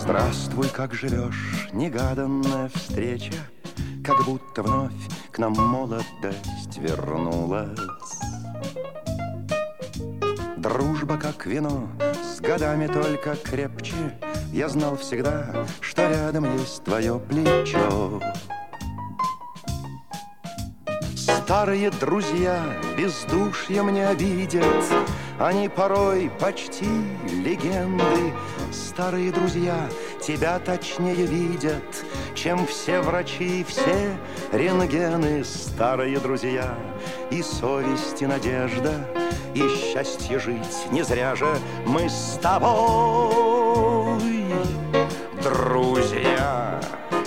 Здравствуй, как живешь, негаданная встреча, как будто вновь к нам молодость вернулась. Дружба, как вино, с годами только крепче. Я знал всегда, что рядом есть твое плечо. Старые друзья бездушьем не обидят, они порой почти легенды. Старые друзья тебя точнее видят, чем все врачи и все рентгены. Старые друзья и совесть, и надежда, и счастье жить. Не зря же мы с тобой друзья.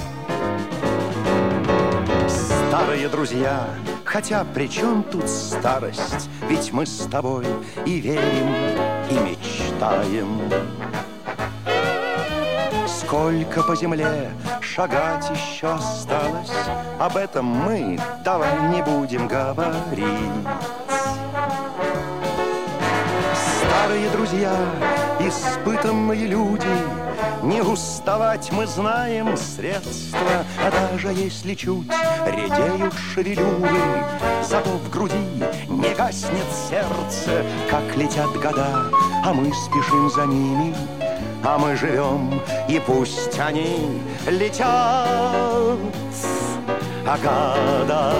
Старые друзья, хотя при чем тут старость? Ведь мы с тобой и верим, и мечтаем. Сколько по земле шагать еще осталось, об этом мы давай не будем говорить. Старые друзья, испытанные люди, не уставать мы знаем средства. А даже если чуть редеют шевелюры, зато в груди не гаснет сердце. Как летят года, а мы спешим за ними, а мы живем, и пусть они летят. А года...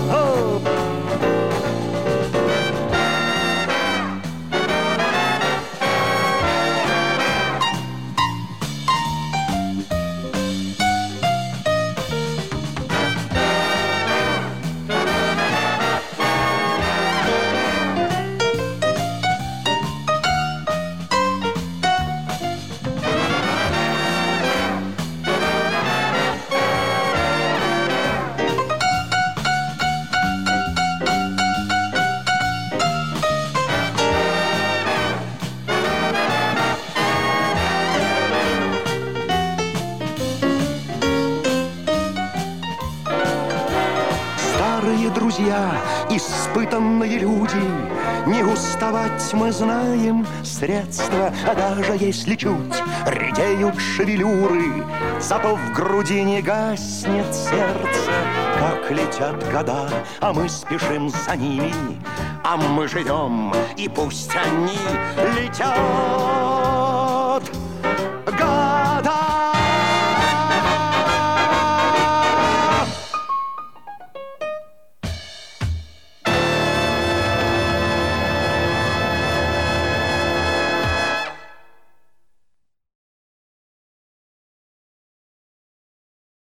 Старые друзья, испытанные люди, не уставать мы знаем средства. А даже если чуть редеют шевелюры, зато в груди не гаснет сердце. Как летят года, а мы спешим за ними, а мы живем, и пусть они летят.